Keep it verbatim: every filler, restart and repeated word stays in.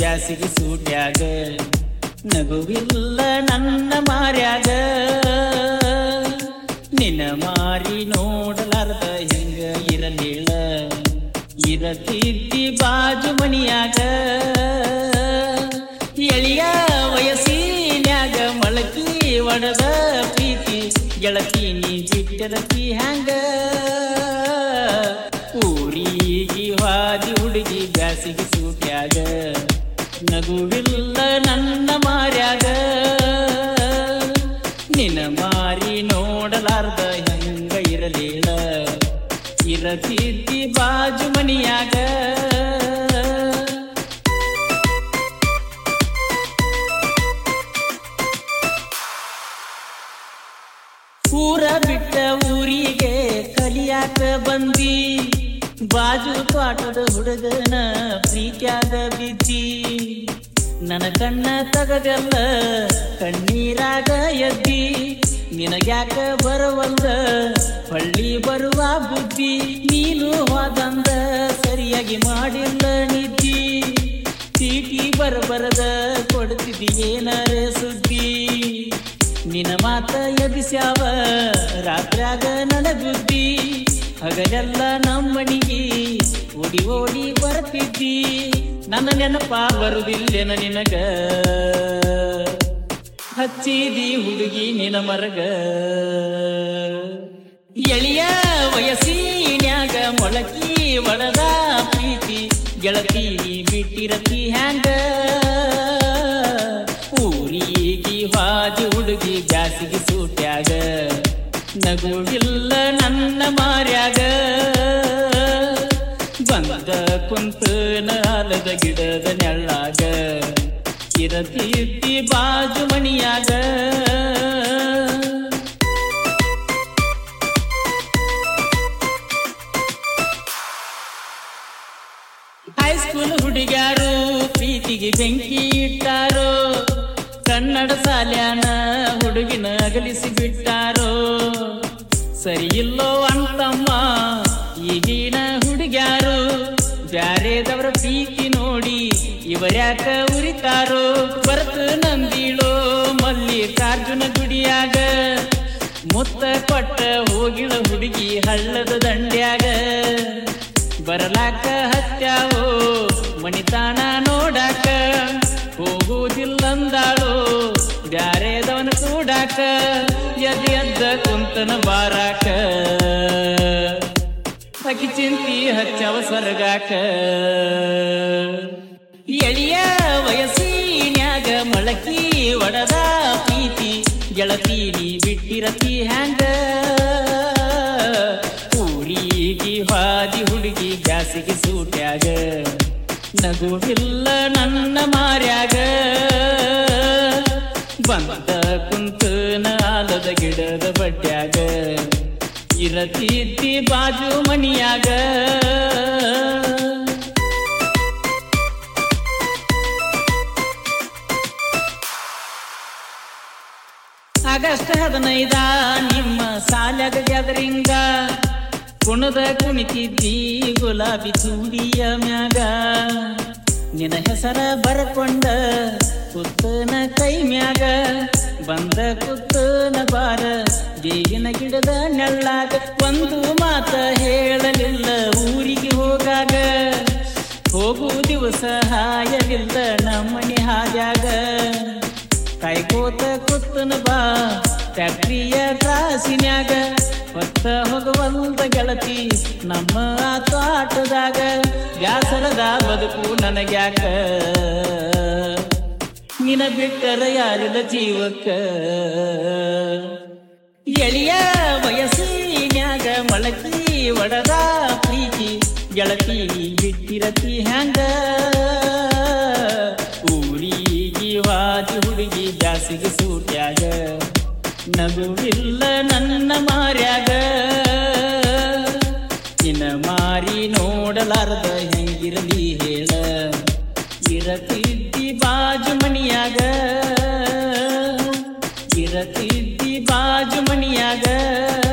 ಬ್ಯಾಸಿಗೆ ಸೂಟ್ಯಾಗ ನಗುವಿಲ್ಲ ನನ್ನ ಮಾರ್ಯಾಗ ನಿನ್ನ ಮಾರಿ ನೋಡಲಾರ್ದ ಹೆಂಗ ಇರಲಿಲ್ಲ ಇರತಿದ್ದಿ ಬಾಜು ಮನಿಯಾಗ ಎಳಿಯ ವಯಸ್ಸಿನ್ಯಾಗ ಮೊಳಕಿ ಒಡದ ಪ್ರೀತಿ ಗೆಳತಿ ನೀ ಬಿಟ್ಟಿರತಿ ಹ್ಯಾಂಗ ಊರಿಗೆ ಹಾದಿ ಹುಡುಗಿ ಬ್ಯಾಸಿಗೆ ಸೂಟ್ಯಾಗ ನಗುವಿಲ್ಲ ನನ್ನ ಮಾರ್ಯಾಗ ನಿನ್ನ ಮಾರಿ ನೋಡಲಾರ್ದ ಹೆಂಗ ಇರಲಿಲ್ಲ ಇರತಿದ್ದಿ ಬಾಜು ಮನಿಯಾಗ ಊರ ಬಿಟ್ಟ ಊರಿಗೆ ಕಲಿಯಾಕ ಬಂದಿ ಬಾಜು ತೋಟದ ಹುಡುಗನ ಪ್ರೀತ್ಯಾಗ ಬಿದ್ದಿ ನನ್ನ ಕಣ್ಣ ತಗದಲ್ಲ ಕಣ್ಣೀರಾಗ ಎದ್ದಿ ನಿನಗ್ಯಾಕ ಬರವಲ್ದ ಹಳ್ಳಿ ಬರುವ ಬುದ್ಧಿ ನೀನು ಹೋದಂದ ಸರಿಯಾಗಿ ಮಾಡಿಲ್ಲ ನಿದ್ದಿ ಚೀಟಿ ಬರಬರದ ಕೊಡ್ತಿದ್ದಿ ಏನಾರ ಸುದ್ದಿ ನಿನ್ನ ಮಾತ ಎಬಿಸ್ಯಾವ ರಾತ್ರ್ಯಾಗ ನನ್ನ ಬುದ್ಧಿ ಹಗಲೆಲ್ಲ ನಮ್ಮನಿಗೆ ಓಡಿ ಓಡಿ ಬರ್ತಿದ್ದಿ ನನ್ನ ನೆನಪ ಬರುದಿಲ್ಲೇನ ನಿನಗ ಹಚ್ಚಿದಿ ಹುಡುಗಿ ನಿನ ಮರಗ ಎಳಿಯ ವಯಸ್ಸಿನ್ಯಾಗ ಮೊಳಕಿ ಒಡದ ಪ್ರೀತಿ ಗೆಳತಿ ಬಿಟ್ಟಿರತಿ ಹ್ಯಾಂಗ ಊರಿಗೆ ಹಾದಿ ಹುಡುಗಿ ಬ್ಯಾಸಿಗೆ ಸೂಟ್ಯಾಗ ನಗುವಿಲ್ಲ ನನ್ನ ಮಾರ್ಯಾಗ ಬಂದ ಕುಂತ ನಾಲದ ಗಿಡದ ನೆಳ್ಳಾಗ ಇರತಿದ್ದಿ ಬಾಜು ಮನಿಯಾಗ ಹೈಸ್ಕೂಲ್ ಹುಡುಗ್ಯಾರು ಪ್ರೀತಿಗೆ ಬೆಂಕಿ ಇಟ್ಟಾರೋ ಕನ್ನಡ ಸಾಲ್ಯಾನ ಹುಡುಗಿನ ಅಗಲಿಸಿ ಬಿಟ್ಟಾರೋ ಸರಿ ಇಲ್ಲೋ ಅಂತಮ್ಮ ಈಗಿನ ಹುಡುಗ್ಯಾರು ಬ್ಯಾರೆದವರ ಪ್ರೀತಿ ನೋಡಿ ಇವರ್ಯಾಕ ಉರಿತಾರೋ ಬರ್ತ ನಂದಿಳೋ ಮಲ್ಲಿಕಾರ್ಜುನ ಗುಡಿಯಾಗ ಮುತ್ತ ಕೊಟ್ಟ ಹೋಗಿಳ ಹುಡುಗಿ ಹಳ್ಳದ ದಂಡ್ಯಾಗ ಬರಲಾಕ ಹತ್ಯಾವೋ ಮಣಿತಾನ ನೋಡಾಕ ಹೋಗುವುದಿಲ್ಲಂದಾಳೋ ಬ್ಯಾರೆದವನ ಕೂಡಾಕ ಎದ್ ಎದ್ದ ಕುಂತನ ಬಾರಾಕ ಅಕಿ ಚಿಂತಿ ಹಚ್ಚವ ಸ್ವರ್ಗಾಕ ಎಳಿಯ ವಯಸ್ಸಿನ್ಯಾಗ ಮೊಳಕಿ ಒಡದ ಪ್ರೀತಿ ಗೆಳತಿ ನೀ ಬಿಟ್ಟಿರತಿ ಹ್ಯಾಂಗ ಊರಿಗೆ ಹಾದಿ ಹುಡುಗಿ ಬ್ಯಾಸಿಗೆ ಸೂಟ್ಯಾಗ ನಗುವಿಲ್ಲ ನನ್ನ ಮಾರ್ಯಾಗ ಬಂದ ಕುಂತ ನಾಲದ ಗಿಡದ ಬಡ್ಡ್ಯಾಗ ಇರತಿದ್ದಿ ಬಾಜು ಮನಿಯಾಗ ಆಗಸ್ಟ್ ಹದಿನೈದ ನಿಮ್ಮ ಸಾಲ್ಯಾಗ ಗ್ಯಾದರಿಂಗ ಕುಣದ ಕುಣಿತಿದ್ದಿ ಗುಲಾಬಿ ಚೂಡಿಯ ಮ್ಯಾಗ ನಿನ್ನ ಹೆಸರ ಬರಕೊಂಡ ಕುತ್ತನ ಕೈ ಮ್ಯಾಗ ಬಂದ ಕುತ್ತನ ಬಾರ ಬೇಗಿನ ಗಿಡದ ನೆಳ್ಳಾಗ ಒಂದು ಮಾತ ಹೇಳಲಿಲ್ಲ ಊರಿಗೆ ಹೋಗಾಗ ಹೋಗು ದಿವಸ ಹಾಯಲಿಲ್ಲ ನಮ್ಮನಿ ಹಾದ್ಯಾಗ ಕಾಯ್ಕೋತ ಕುತ್ತನ ಬಾ ಫ್ಯಾಕ್ಟ್ರಿಯ ಕ್ರಾಸಿನ್ಯಾಗ ಹೊತ್ತ ಹೋಗುವಂತ ಗೆಳತಿ ನಮ್ಮ ತೋಟದಾಗ ಬ್ಯಾಸರದ ಬದುಕು ನನಗ್ಯಾಕ ನಿನ ಬಿಟ್ಟರ ಯಾರಿಲ್ಲ ಜೀವಕ್ಕ ಎಳಿಯ ವಯಸ್ಸಿನ್ಯಾಗ ಮೊಳಕಿ ಒಡದ ಪ್ರೀತಿ ಗೆಳತಿ ಬಿಟ್ಟಿರತಿ ಹ್ಯಾಂಗ ಊರಿಗೆ ಹಾದಿ ಹುಡುಗಿ ಬ್ಯಾಸಿಗೆ ಸೂಟ್ಯಾಗ ನಗುವಿಲ್ಲ ನನ್ನ ಮಾರ್ಯಾಗ ನಿನ್ನ ಮಾರಿ ನೋಡಲಾರ್ದ ಹೆಂಗಿರಲಿ ಹೇಳ ಇರತಿದ್ದಿ ಬಾಜು ಮನಿಯಾಗ ಇರತಿದ್ದಿ ಬಾಜು ಮನಿಯಾಗ